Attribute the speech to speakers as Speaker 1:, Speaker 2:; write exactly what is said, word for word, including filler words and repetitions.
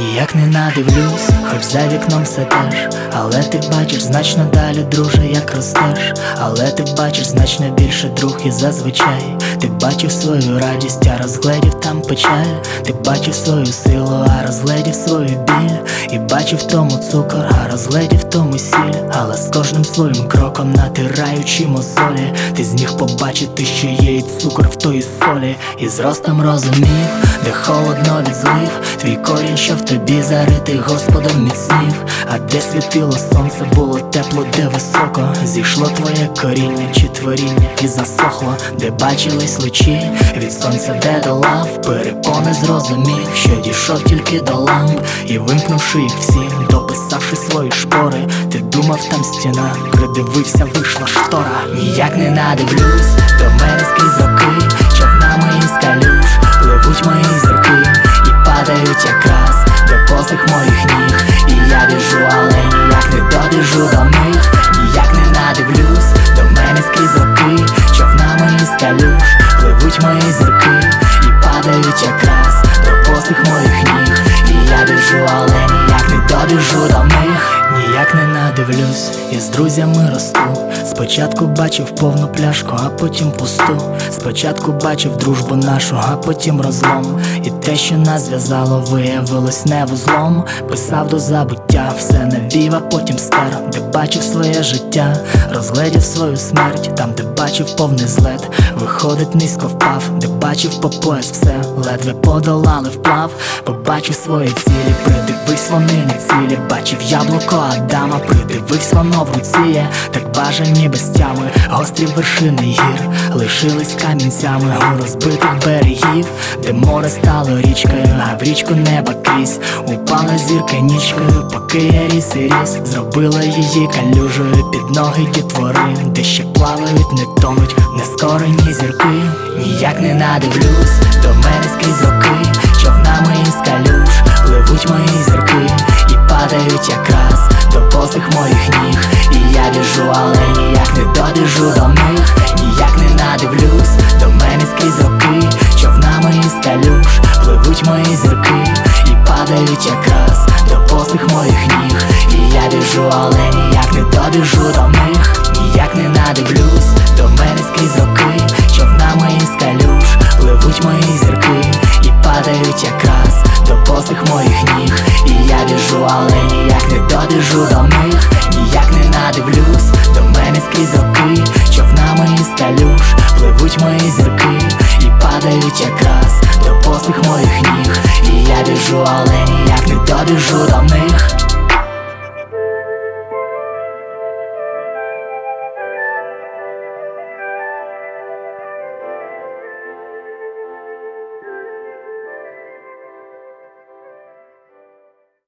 Speaker 1: ніяк не надивлюсь, хоч за вікном все теж. Але ти бачиш значно далі, друже, як ростеш. Але ти бачиш значно більше, друг, і зазвичай ти бачив свою радість, а розгледів там печаль. Ти бачив свою силу, а розгледів свою біль. І бачив в тому цукор, а розгледів в тому сіль. Але з кожним своїм кроком, натираючи мозолі, ти зміг побачити, що є і цукор в тої солі. І зростом розумів, де холодно від злив, твій корінь, що в тобі заритий Господом міцнів. А де світило сонце, було тепло, де високо зійшло твоє коріння чи творіння і засохло. Де бачились лучі від сонця, де долав перепони, зрозумів, що дійшов тільки до ламп. І вимкнувши їх всі, дописавши свої шпори, ти думав, там стіна, придивився, вийшла штора. Ніяк не надивлюсь до мене скрізь роки, човнами із калюж пливуть мої зірки і падають якраз до босих моїх ніг. І я біжу, але ніяк не добіжу до них. Ніяк не надивлюсь до мене скрізь роки, човнами із калюж пливуть мої зірки і падають якраз до босих моїх ніг. І я біжу, але ніяк не добіжу до них. Ніяк не надивлюсь, і з друзями росту. Спочатку бачив повну пляшку, а потім пусту. Спочатку бачив дружбу нашу, а потім розлом. І те, що нас зв'язало, виявилось не вузлом. Писав до забуття, все навів, а потім стер. Де бачив своє життя, розгледів свою смерть. Там, де бачив повний злет, виходить низько впав. Де бачив по пояс все, ледве подолали вплав. Побачив свої цілі, придивись, вони не цілі. Бачив яблуко Адама, придивився, воно в руці є. Так бажані без тями, гострі вершини гір лишились камінцями у розбитих берегів. Де море стало річкою, а в річку неба крізь упала зірка нічкою, поки я ріс і ріс. Зробила її калюжею під ноги дітвори, де ще плавають, не тонуть нескорені зірки. Ніяк не надивлюсь до мене скрізь роки, човнами із калюж пливуть мої зірки і падають якраз до босих моїх ніг. І я біжу, але ніяк не добіжу до них. Ніяк не надивлюсь до мене скрізь роки, човнами із калюж пливуть мої зірки і падають якраз до босих моїх ніг. І я біжу, але ніяк не добіжу до них. Ніяк не надивлюсь до мене скрізь роки, човнами із калюж пливуть мої зірки і падають якраз до босих моїх ніг. І я біжу, але ніяк не добіжу до них. Ніяк не надивлюсь до мене скрізь роки, човнами із калюж пливуть мої зірки